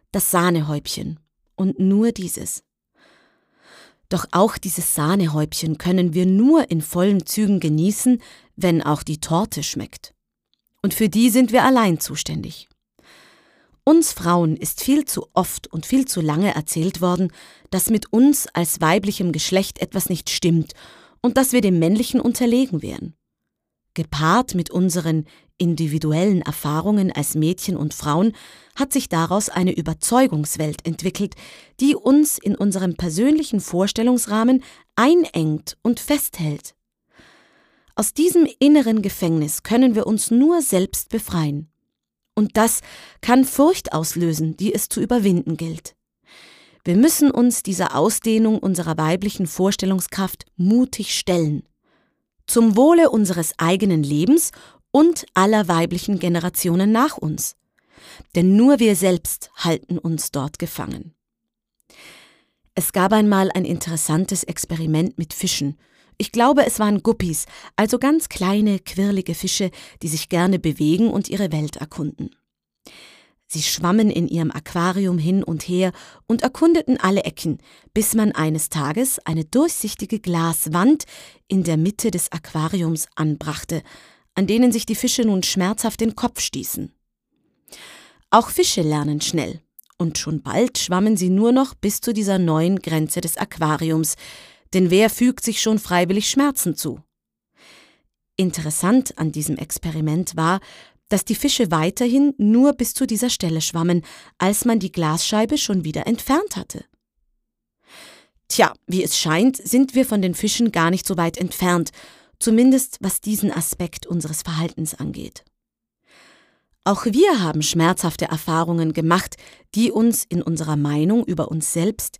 das Sahnehäubchen und nur dieses. Doch auch dieses Sahnehäubchen können wir nur in vollen Zügen genießen, wenn auch die Torte schmeckt. Und für die sind wir allein zuständig. Uns Frauen ist viel zu oft und viel zu lange erzählt worden, dass mit uns als weiblichem Geschlecht etwas nicht stimmt und dass wir dem männlichen unterlegen wären. Gepaart mit unseren individuellen Erfahrungen als Mädchen und Frauen hat sich daraus eine Überzeugungswelt entwickelt, die uns in unserem persönlichen Vorstellungsrahmen einengt und festhält. Aus diesem inneren Gefängnis können wir uns nur selbst befreien. Und das kann Furcht auslösen, die es zu überwinden gilt. Wir müssen uns dieser Ausdehnung unserer weiblichen Vorstellungskraft mutig stellen. Zum Wohle unseres eigenen Lebens und aller weiblichen Generationen nach uns. Denn nur wir selbst halten uns dort gefangen. Es gab einmal ein interessantes Experiment mit Fischen. Ich glaube, es waren Guppies, also ganz kleine, quirlige Fische, die sich gerne bewegen und ihre Welt erkunden. Sie schwammen in ihrem Aquarium hin und her und erkundeten alle Ecken, bis man eines Tages eine durchsichtige Glaswand in der Mitte des Aquariums anbrachte, an denen sich die Fische nun schmerzhaft den Kopf stießen. Auch Fische lernen schnell, und schon bald schwammen sie nur noch bis zu dieser neuen Grenze des Aquariums, denn wer fügt sich schon freiwillig Schmerzen zu? Interessant an diesem Experiment war, dass die Fische weiterhin nur bis zu dieser Stelle schwammen, als man die Glasscheibe schon wieder entfernt hatte. Tja, wie es scheint, sind wir von den Fischen gar nicht so weit entfernt, zumindest was diesen Aspekt unseres Verhaltens angeht. Auch wir haben schmerzhafte Erfahrungen gemacht, die uns in unserer Meinung über uns selbst